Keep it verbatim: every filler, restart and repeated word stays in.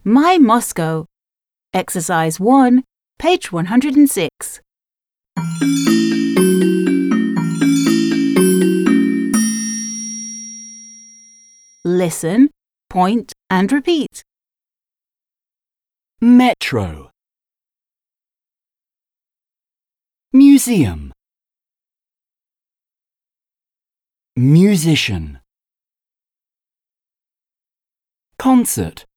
My Moscow. Exercise one, page one hundred six. Listen, point and repeat. Metro. Museum. Musician. Concert.